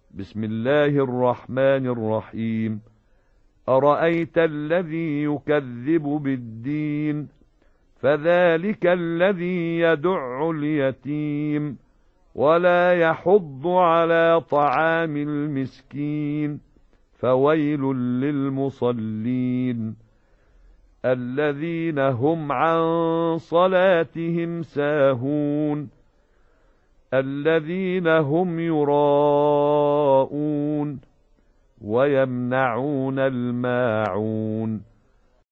بسم الله الرحمن الرحيم. أرأيت الذي يكذب بالدين فذلك الذي يدع اليتيم ولا يحض على طعام المسكين فويل للمصلين الذين هم عن صلاتهم ساهون الذين هم يراءون ويمنعون الماعون